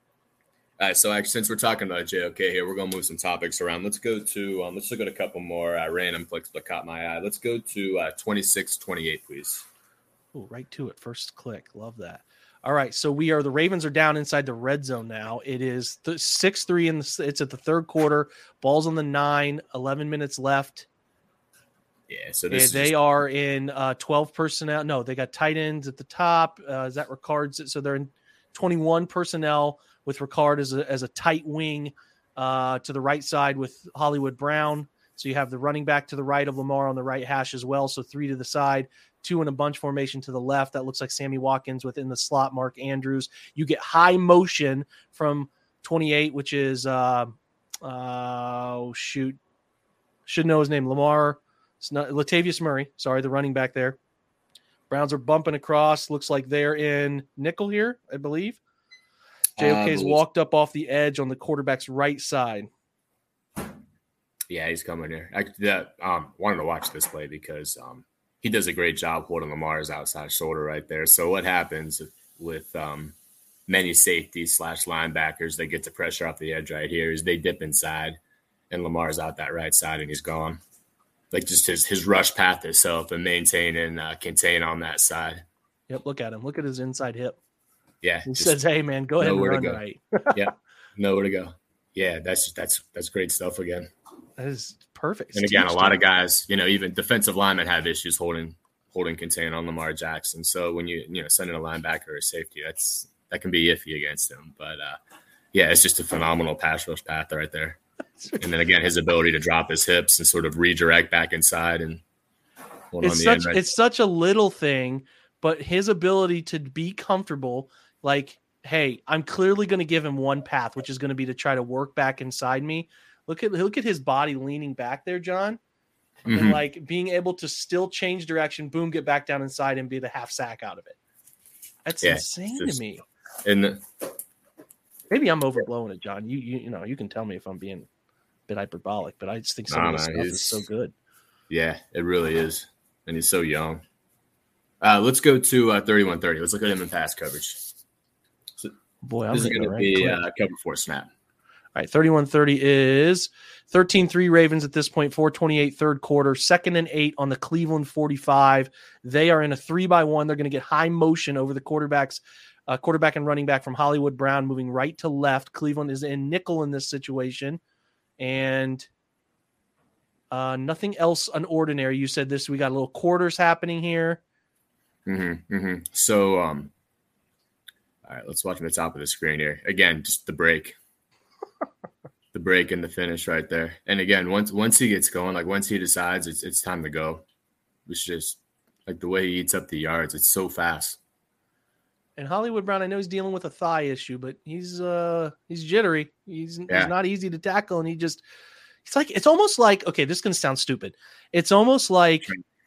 All right, so actually, since we're talking about J O K here, we're going to move some topics around. Let's go to um, let's look at a couple more uh, random clicks that caught my eye. Let's go to uh, twenty-six twenty-eight, please. Oh, right to it. First click. Love that. All right, so we are the Ravens are down inside the red zone now. It is six three in the it's at the third quarter. Ball's on the nine. eleven minutes left. Yeah, so this they just... are in uh, twelve personnel. No, they got tight ends at the top. Uh, is that Ricard's? So they're in twenty-one personnel with Ricard as a, as a tight wing uh, to the right side with Hollywood Brown. So you have the running back to the right of Lamar on the right hash as well. So three to the side, two in a bunch formation to the left. That looks like Sammy Watkins within the slot, Mark Andrews. You get high motion from twenty-eight, which is, uh, uh, oh, shoot. Should know his name. Lamar. It's not Latavius Murray. Sorry, the running back there. Browns are bumping across. Looks like they're in nickel here, I believe. J O K's uh, walked up off the edge on the quarterback's right side. Yeah, he's coming here. I yeah, um, wanted to watch this play because um, he does a great job holding Lamar's outside shoulder right there. So what happens with um, many safeties slash linebackers that get the pressure off the edge right here is they dip inside, and Lamar's out that right side, and he's gone. Like just his his rush path itself and maintain and uh, contain on that side. Yep, look at him. Look at his inside hip. Yeah. He says, hey, man, go ahead and run right. Yeah, nowhere to go. Yeah, that's that's that's great stuff again. That is perfect. And again, a lot of guys, you know, even defensive linemen have issues holding holding contain on Lamar Jackson. So when you, you know, send in a linebacker or a safety, that's that can be iffy against him. But, uh, yeah, it's just a phenomenal pass rush path right there. And then, again, his ability to drop his hips and sort of redirect back inside. and hold it's on the such end right. It's such a little thing, but his ability to be comfortable, like, hey, I'm clearly going to give him one path, which is going to be to try to work back inside me. Look at look at his body leaning back there, John, mm-hmm. and like being able to still change direction, boom, get back down inside and be the half sack out of it. That's yeah, insane just, to me. And the, maybe I'm overblowing it, John. You, you you know you can tell me if I'm being a bit hyperbolic, but I just think some nah, of this stuff is so good. Yeah, it really is, and he's so young. Uh, let's go to uh, thirty-one thirty. Let's look at him in pass coverage. So Boy, I'm this is going to be uh, cover four snap. All right, thirty-one thirty is thirteen three Ravens at this point, four twenty-eight third quarter, second and eight on the Cleveland forty-five. They are in a three by one. They're going to get high motion over the quarterbacks, uh, quarterback and running back from Hollywood Brown, moving right to left. Cleveland is in nickel in this situation, and uh, nothing else unordinary. You said this. We got a little quarters happening here. Mm-hmm, mm-hmm. So, um, all right, let's watch from the top of the screen here. Again, just the break. The break and the finish right there. And again, once once he gets going, like once he decides it's it's time to go, it's just like the way he eats up the yards. It's so fast. And Hollywood Brown, I know he's dealing with a thigh issue, but he's uh he's jittery. He's, yeah. he's not easy to tackle, and he just it's like it's almost like okay, this is gonna sound stupid. It's almost like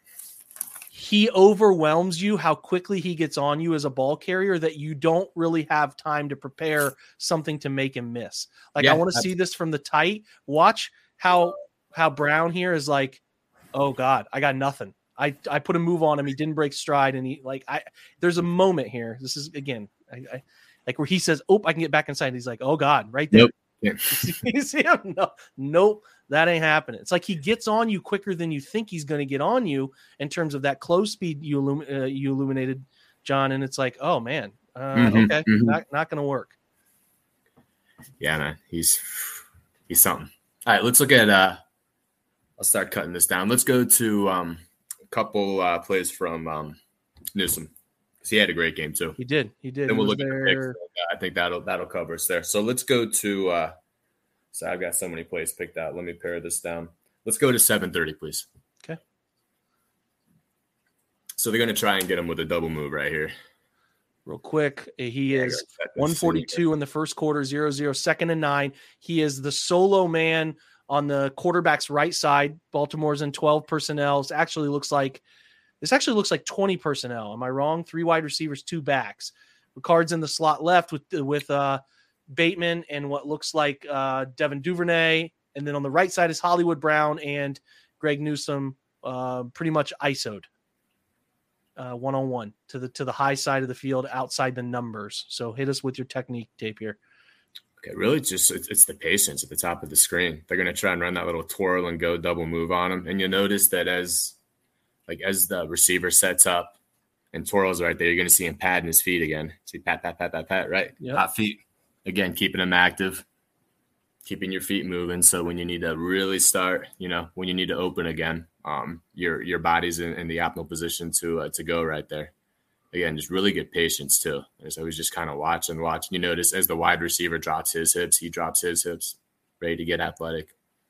he overwhelms you how quickly he gets on you as a ball carrier that you don't really have time to prepare something to make him miss. Like yeah, I want to see this from the tight. Watch how how Brown here is like, oh God, I got nothing. I, I put a move on him. He didn't break stride. And he like, I, there's a moment here. This is again, I, I like where he says, oh, I can get back inside. And he's like, oh God, right there. Nope. Yeah. You see him? No, nope. That ain't happening. It's like he gets on you quicker than you think he's going to get on you in terms of that close speed you, illum- uh, you illuminated, John. And it's like, oh man, uh, mm-hmm, okay. Mm-hmm. Not, not going to work. Yeah, man. He's, he's something. All right, let's look at, uh, I'll start cutting this down. Let's go to, um, couple uh, plays from um, Newsome. He had a great game too. He did. He did. And we'll look there... at the picks. I think that'll that'll cover us there. So let's go to. Uh, so I've got so many plays picked out. Let me pare this down. Let's go to seven thirty, please. Okay. So they're going to try and get him with a double move right here. Real quick, he is one forty-two in the first quarter, zero zero, second and nine. He is the solo man on the quarterback's right side. Baltimore's in twelve personnel. It actually looks like this actually looks like twenty personnel. Am I wrong? Three wide receivers, two backs. Ricard's in the slot left with with uh, Bateman and what looks like uh, Devin Duvernay. And then on the right side is Hollywood Brown and Greg Newsome, uh, pretty much I S O'd uh, one-on-one to the to the high side of the field outside the numbers. So hit us with your technique tape here. Okay, really, it's just it's, it's the patience at the top of the screen. They're going to try and run that little twirl and go double move on him, and you'll notice that as like as the receiver sets up and twirls right there, you're going to see him patting his feet again. See pat, pat, pat, pat, pat, right? Yep. Hot feet again, keeping them active, keeping your feet moving. So when you need to really start, you know, when you need to open again, um, your your body's in, in the optimal position to uh, to go right there. Again, just really good patience too. And so he's just kind of watching, watching. You notice as the wide receiver drops his hips, he drops his hips, ready to get athletic.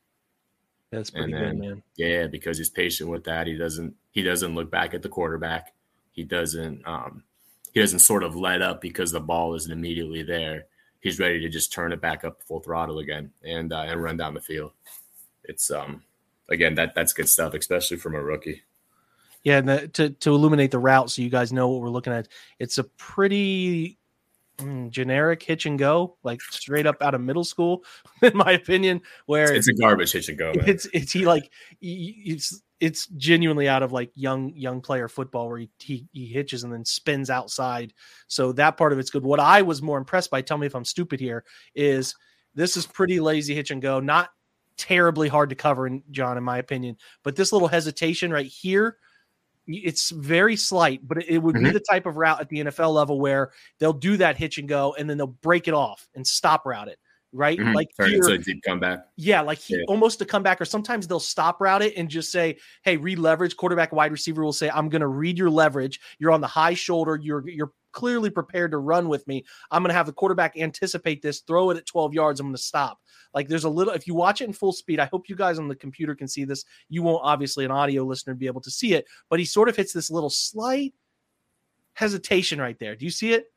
That's pretty then, good, man. Yeah, because he's patient with that. He doesn't he doesn't look back at the quarterback. He doesn't um, he doesn't sort of let up because the ball isn't immediately there. He's ready to just turn it back up full throttle again and uh, and run down the field. It's um again that that's good stuff, especially from a rookie. Yeah, and the, to to illuminate the route so you guys know what we're looking at, it's a pretty mm, generic hitch and go, like straight up out of middle school, in my opinion. Where it's, it's a garbage hitch and go. Man. It's it's he like it's it's genuinely out of like young young player football where he, he he hitches and then spins outside. So that part of it's good. What I was more impressed by, tell me if I'm stupid here, is this is pretty lazy hitch and go, not terribly hard to cover, in John, in my opinion, but this little hesitation right here. It's very slight, but it would mm-hmm. be the type of route at the N F L level where they'll do that hitch and go, and then they'll break it off and stop route it, right? Mm-hmm. Like Turn here, it to a deep comeback. Yeah, like he, yeah. almost a comeback, or sometimes they'll stop route it and just say, hey, read leverage. Quarterback, wide receiver will say, I'm going to read your leverage. You're on the high shoulder. You're you're clearly prepared to run with me. I'm going to have the quarterback anticipate this, throw it at twelve yards. I'm going to stop. Like there's a little, if you watch it in full speed, I hope you guys on the computer can see this. You won't, obviously, an audio listener be able to see it, but he sort of hits this little slight hesitation right there. Do you see it?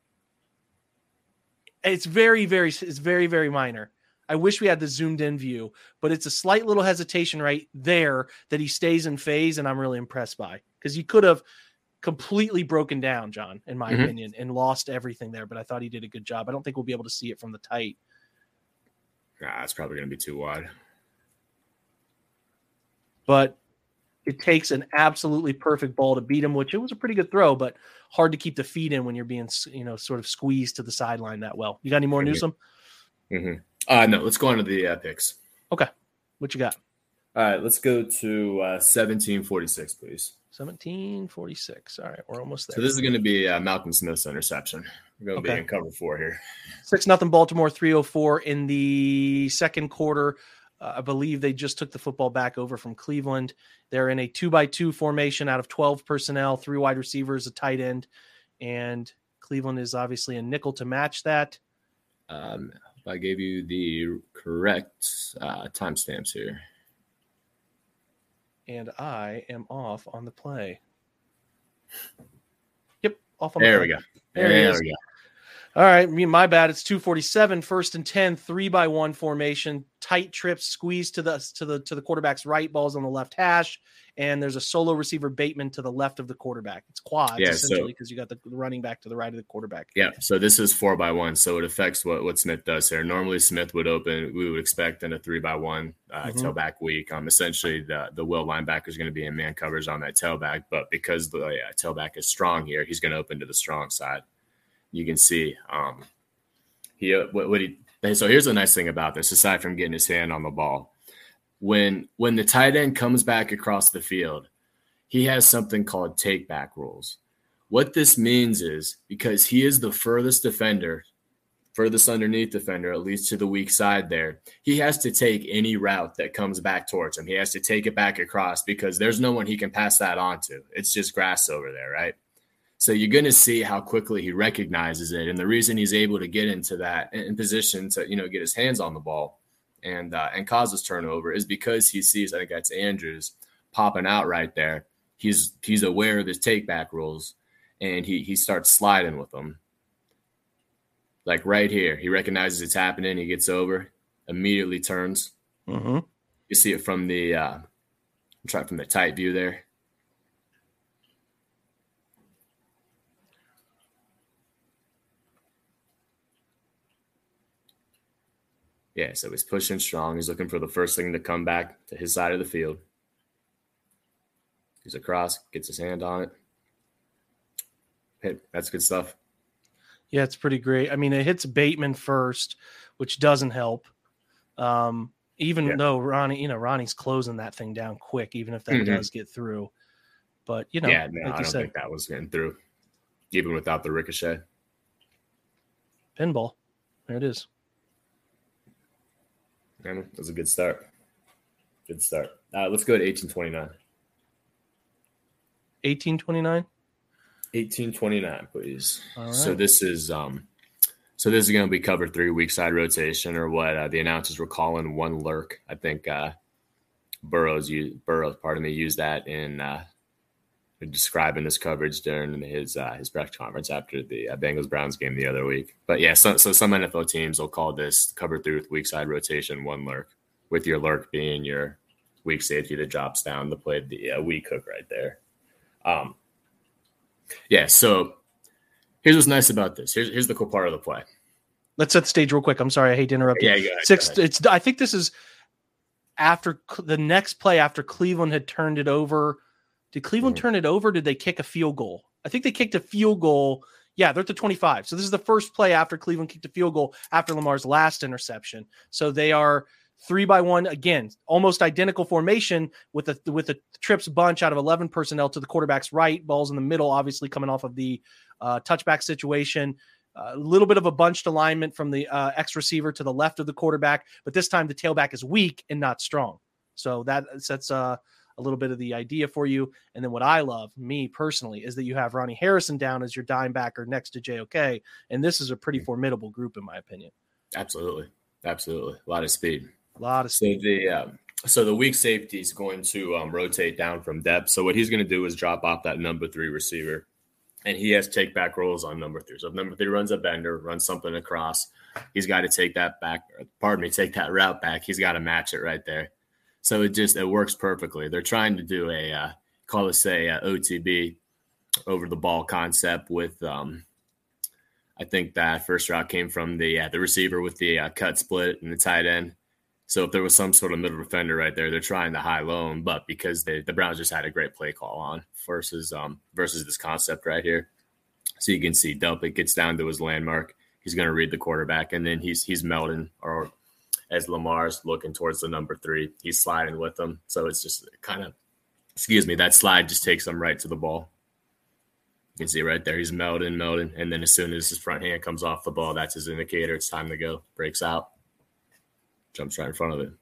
It's very, very, it's very, very minor. I wish we had the zoomed in view, but it's a slight little hesitation right there that he stays in phase, and I'm really impressed by, because he could have completely broken down, John, in my mm-hmm. opinion, and lost everything there, but I thought he did a good job. I don't think we'll be able to see it from the tight. Nah, it's probably going to be too wide. But it takes an absolutely perfect ball to beat him, which it was a pretty good throw, but hard to keep the feet in when you're being, you know, sort of squeezed to the sideline that well. You got any more mm-hmm. Newsome? Mm-hmm. Uh, no, let's go on to the uh, picks. Okay. What you got? All right, let's go to uh, seventeen forty-six, please. seventeen forty-six. All right, we're almost there. So this is going to be uh, Malcolm Smith's interception. We're going to okay. be in cover four here. six nothing Baltimore, three oh four in the second quarter. Uh, I believe they just took the football back over from Cleveland. They're in a two by two formation out of twelve personnel, three wide receivers, a tight end, and Cleveland is obviously a nickel to match that. Um, if I gave you the correct uh, timestamps here. And I am off on the play. Yep, off on there the play. We go. There, there we we go. All right, me, my bad. It's two forty-seven, first and ten, three by one formation, tight trips, squeeze to the to the to the quarterback's right, balls on the left hash, and there's a solo receiver Bateman to the left of the quarterback. It's quads yeah, essentially because so, you got the running back to the right of the quarterback. Yeah, so this is four by one, so it affects what, what Smith does here. Normally Smith would open, we would expect in a three by one uh, mm-hmm. tailback week. Um, essentially the the will linebacker is going to be in man coverage on that tailback, but because the yeah, tailback is strong here, he's going to open to the strong side. You can see um, he what, what he. So here's the nice thing about this, aside from getting his hand on the ball, when when the tight end comes back across the field, he has something called take back rules. What this means is because he is the furthest defender, furthest underneath defender, at least to the weak side there, he has to take any route that comes back towards him. He has to take it back across because there's no one he can pass that on to. It's just grass over there, right? So you're going to see how quickly he recognizes it. And the reason he's able to get into that in position to, you know, get his hands on the ball and uh, and causes turnover is because he sees, I think that's Andrews, popping out right there. He's he's aware of his take back rules and he he starts sliding with them. Like right here, he recognizes it's happening. He gets over, immediately turns. Mm-hmm. You see it from the uh, try from the tight view there. Yeah, so he's pushing strong. He's looking for the first thing to come back to his side of the field. He's across, gets his hand on it. Hit. That's good stuff. Yeah, it's pretty great. I mean, it hits Bateman first, which doesn't help. Um, even yeah. though Ronnie, you know, Ronnie's closing that thing down quick, even if that mm-hmm. does get through. But, you know, yeah, no, like I you don't said, think that was getting through, even without the ricochet. Pinball. There it is. Yeah, that was a good start. Good start. Uh, let's go to eighteen twenty-nine. eighteen twenty-nine? eighteen twenty-nine, please. All right. So this is um, so this is going to be cover three weak side rotation, or what uh, the announcers were calling one lurk. I think uh, Burrows used Burrows, pardon me, used that in uh, describing this coverage during his uh, his press conference after the uh, Bengals Browns game the other week. But yeah, so, so some N F L teams will call this cover three with weak side rotation one lurk, with your lurk being your weak safety that drops down to play the uh, weak hook right there. Um, yeah, so here's what's nice about this. Here's here's the cool part of the play. Let's set the stage real quick. I'm sorry, I hate to interrupt you. Yeah, go ahead, Six. go ahead. It's. I think this is after the next play after Cleveland had turned it over. Did Cleveland mm-hmm. turn it over? Did they kick a field goal? I think they kicked a field goal. Yeah, they're at the twenty-five. So this is the first play after Cleveland kicked a field goal after Lamar's last interception. So they are three by one again, almost identical formation with the with the trips bunch out of eleven personnel to the quarterback's right, balls in the middle, obviously coming off of the uh, touchback situation. A uh, little bit of a bunched alignment from the uh, X receiver to the left of the quarterback, but this time the tailback is weak and not strong. So that sets uh, a little bit of the idea for you. And then what I love, me personally, is that you have Ronnie Harrison down as your dime backer next to J O K. And this is a pretty formidable group, in my opinion. Absolutely. Absolutely. A lot of speed. A lot of speed. So the, uh, so the weak safety is going to um, rotate down from depth. So what he's going to do is drop off that number three receiver. And he has take back rolls on number three. So if number three runs a bender, runs something across, he's got to take that back, pardon me, take that route back. He's got to match it right there. So it just, it works perfectly. They're trying to do a, uh, call this a, a O T B, over the ball concept with, um, I think that first route came from the, uh, the receiver with the uh, cut split and the tight end. So if there was some sort of middle defender right there, they're trying to high low him, but because they, the Browns just had a great play call on versus, um, versus this concept right here. So you can see Delpit gets down to his landmark. He's going to read the quarterback, and then he's, he's melding, or as Lamar's looking towards the number three, he's sliding with them. So it's just kind of, excuse me, that slide just takes him right to the ball. You can see right there, he's melding, melding. And then as soon as his front hand comes off the ball, that's his indicator. It's time to go. Breaks out. Jumps right in front of it.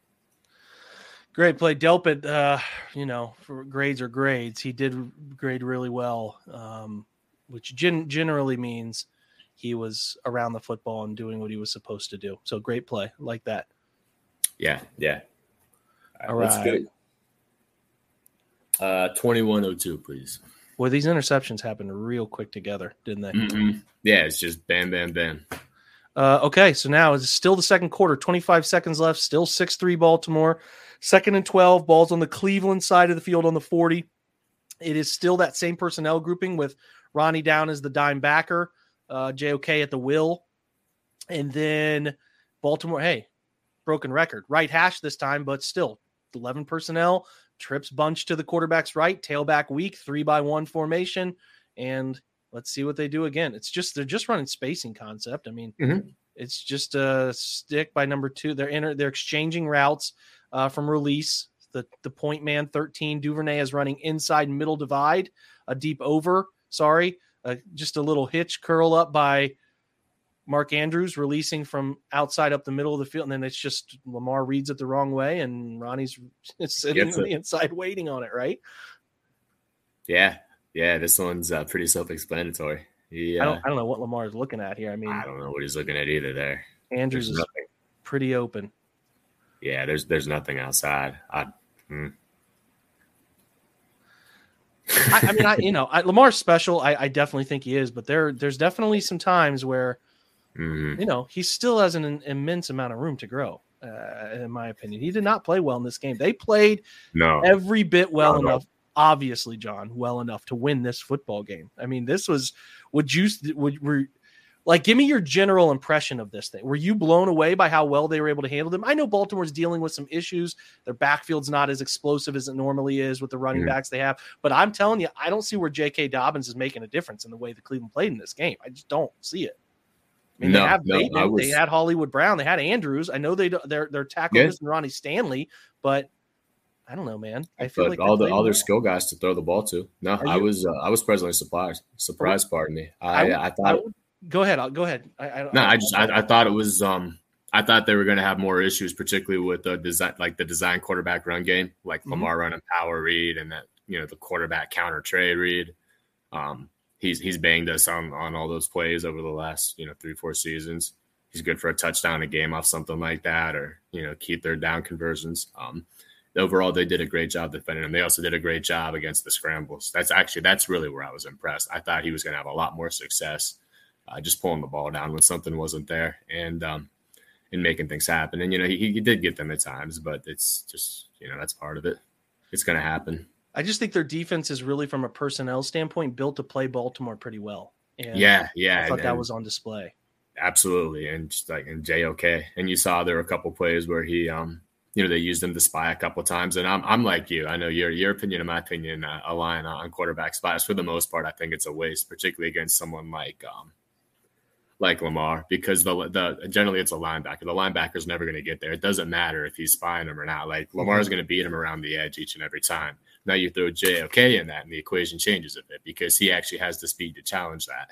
Great play. Delpit, uh, you know, for grades or grades, he did grade really well, um, which gen- generally means he was around the football and doing what he was supposed to do. So great play like that. Yeah, yeah. All right. Let's go. Uh, twenty-one oh two, please. Well, these interceptions happened real quick together, didn't they? Mm-hmm. Yeah, it's just bam, bam, bam. Uh, okay, so now it's still the second quarter, twenty-five seconds left, still six three Baltimore. Second and twelve, balls on the Cleveland side of the field on the forty. It is still that same personnel grouping with Ronnie down as the dime backer, uh, J O K at the will. And then Baltimore, hey, broken record. Right hash this time, but still eleven personnel, trips bunch to the quarterback's right, tailback weak, three by one formation, and let's see what they do again. It's just they're just running spacing concept. I mean, mm-hmm. It's just a stick by number two. They're in, they're exchanging routes uh, from release. The the point man thirteen Duvernay is running inside middle divide, a deep over. Sorry, uh, just a little hitch curl up by Mark Andrews, releasing from outside up the middle of the field, and then it's just Lamar reads it the wrong way, and Ronnie's sitting on the inside waiting on it. Right? Yeah. Yeah, this one's uh, pretty self-explanatory. He, uh, I don't, I don't know what Lamar is looking at here. I mean, I don't know what he's looking at either. There, Andrews there's is nothing. Pretty open. Yeah, there's there's nothing outside. I, hmm. I, I mean, I you know, I, Lamar's special. I, I definitely think he is, but there there's definitely some times where, mm-hmm. you know, he still has an, an immense amount of room to grow. Uh, in my opinion, he did not play well in this game. They played no every bit well no, enough. No. Obviously, John, well enough to win this football game. I mean, this was, would you, would, were, like, give me your general impression of this thing. Were you blown away by how well they were able to handle them? I know Baltimore's dealing with some issues. Their backfield's not as explosive as it normally is with the running mm-hmm. backs they have. But I'm telling you, I don't see where J K. Dobbins is making a difference in the way the Cleveland played in this game. I just don't see it. I mean, no, they have no, Bateman, was... they had Hollywood Brown, they had Andrews. I know they they're they're tackling yeah. this and Ronnie Stanley, but I don't know, man. I feel but like all the all their well. skill guys to throw the ball to. No, Are I you? was uh, I was pleasantly surprised. Surprised, pardon me. I I, I thought. I would, go ahead. I'll, go ahead. I, I, no, I just I, I thought it was. Um, I thought they were going to have more issues, particularly with the design, like the design quarterback run game, like mm-hmm. Lamar running power read and that you know the quarterback counter trade read. Um, he's he's banged us on on all those plays over the last you know three four seasons. He's good for a touchdown a game off something like that, or you know keep their down conversions. Um, Overall, they did a great job defending him. They also did a great job against the scrambles. That's actually, that's really where I was impressed. I thought he was going to have a lot more success uh, just pulling the ball down when something wasn't there and um, and making things happen. And, you know, he, he did get them at times, but it's just, you know, that's part of it. It's going to happen. I just think their defense is really, from a personnel standpoint, built to play Baltimore pretty well. And yeah, yeah. I thought and, that and, was on display. Absolutely. And just like in J O K. And you saw there were a couple plays where he um, – you know, they used them to spy a couple of times. And I'm I'm like you. I know your your opinion and my opinion uh, align on quarterback spies. For the most part, I think it's a waste, particularly against someone like um, like Lamar, because the the generally it's a linebacker. The linebacker's never going to get there. It doesn't matter if he's spying him or not. Like Lamar's mm-hmm. going to beat him around the edge each and every time. Now you throw J O K in that, and the equation changes a bit because he actually has the speed to challenge that.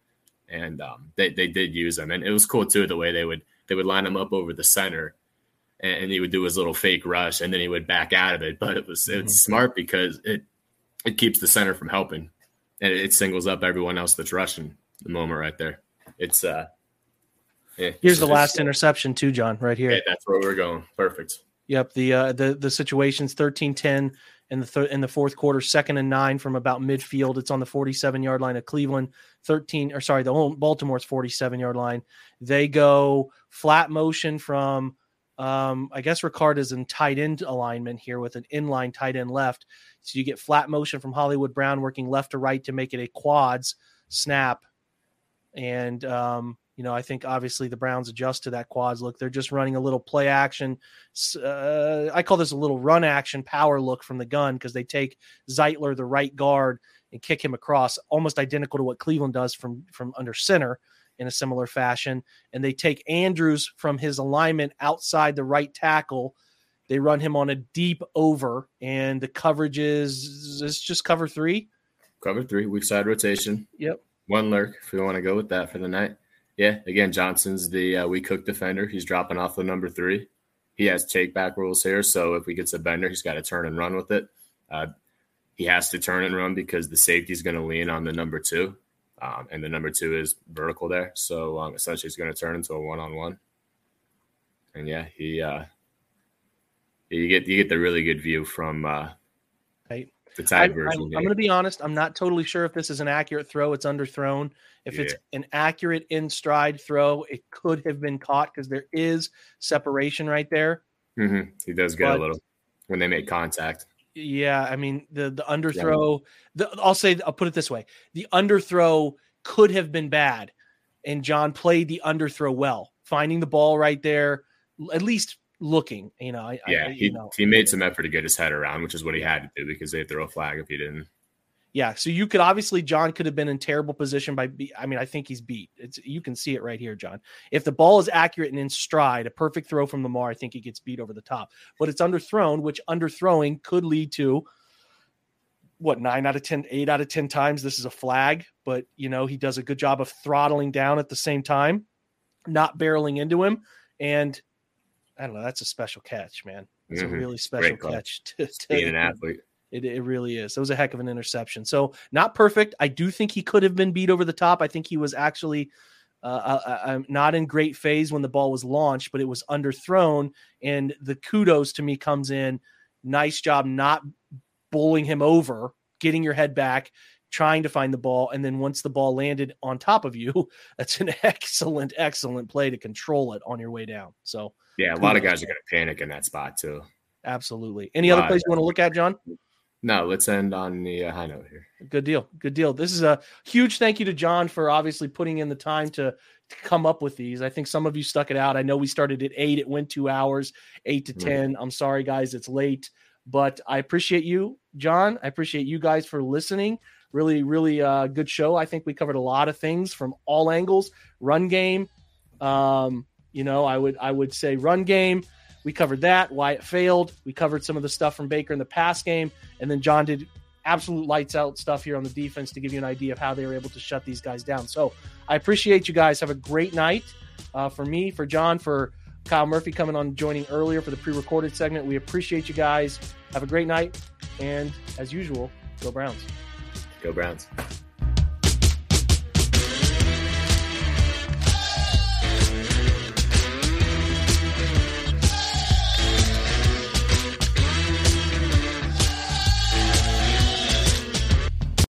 And um, they they did use him, and it was cool too the way they would they would line him up over the center. And he would do his little fake rush, and then he would back out of it. But it was mm-hmm. it's smart because it it keeps the center from helping, and it singles up everyone else that's rushing. The moment right there, it's uh. Yeah, Here's the last interception too, John. Right here. Yeah, that's where we're going. Perfect. Yep. The uh, the the situation's thirteen ten in the th- in the fourth quarter, second and nine from about midfield. It's on the forty-seven yard line of Cleveland. thirteen or sorry, the whole Baltimore's forty-seven yard line. They go flat motion from. Um, I guess Ricard is in tight end alignment here with an inline tight end left. So you get flat motion from Hollywood Brown working left to right to make it a quads snap. And, um, you know, I think obviously the Browns adjust to that quads look. They're just running a little play action. Uh, I call this a little run action power look from the gun because they take Zeitler, the right guard, and kick him across, almost identical to what Cleveland does from, from under center. In a similar fashion, and they take Andrews from his alignment outside the right tackle. They run him on a deep over, and the coverage is, is just cover three. Cover three, weak side rotation. Yep. One lurk, if we want to go with that for the night. Yeah, again, Johnson's the uh, weak hook defender. He's dropping off the number three. He has take back rules here, so if he gets a bender, he's got to turn and run with it. Uh, he has to turn and run because the safety is going to lean on the number two. Um, and the number two is vertical there. So um, essentially it's going to turn into a one-on-one. And yeah, he uh, you get you get the really good view from uh, right. the tied I, version. I'm, I'm going to be honest. I'm not totally sure if this is an accurate throw. It's underthrown. If yeah. it's an accurate in stride throw, it could have been caught because there is separation right there. Mm-hmm. He does get But, a little when they make contact. Yeah, I mean the the underthrow. The, I'll say I'll put it this way: the underthrow could have been bad, and John played the underthrow well, finding the ball right there, at least looking. You know, I, yeah, I, he you know. he made some effort to get his head around, which is what he had to do because they throw a flag if he didn't. Yeah, so you could obviously John could have been in terrible position by. Be, I mean, I think he's beat. It's you can see it right here, John. If the ball is accurate and in stride, a perfect throw from Lamar, I think he gets beat over the top. But it's underthrown, which underthrowing could lead to what nine out of ten, eight out of ten times this is a flag. But you know he does a good job of throttling down at the same time, not barreling into him, and I don't know. That's a special catch, man. It's mm-hmm. a really special catch. To, to, Being an athlete. It, it really is. It was a heck of an interception. So not perfect. I do think he could have been beat over the top. I think he was actually uh, uh, uh, not in great phase when the ball was launched, but it was underthrown. And the kudos to me comes in. Nice job not bowling him over, getting your head back, trying to find the ball. And then once the ball landed on top of you, that's an excellent, excellent play to control it on your way down. So yeah, a lot of guys are going to panic in that spot too. Absolutely. Any other place you want to look at, John? No, let's end on the uh, high note here. Good deal. Good deal. This is a huge thank you to John for obviously putting in the time to, to come up with these. I think some of you stuck it out. I know we started at eight. It went two hours, eight to ten. Mm-hmm. I'm sorry, guys. It's late, but I appreciate you, John. I appreciate you guys for listening. Really, really uh, good show. I think we covered a lot of things from all angles. Run game. Um, you know, I would I would say run game. We covered that, why it failed. We covered some of the stuff from Baker in the pass game. And then John did absolute lights out stuff here on the defense to give you an idea of how they were able to shut these guys down. So I appreciate you guys. Have a great night. Uh, for me, for John, for Kyle Murphy coming on, joining earlier for the pre-recorded segment. We appreciate you guys. Have a great night. And as usual, go Browns. Go Browns.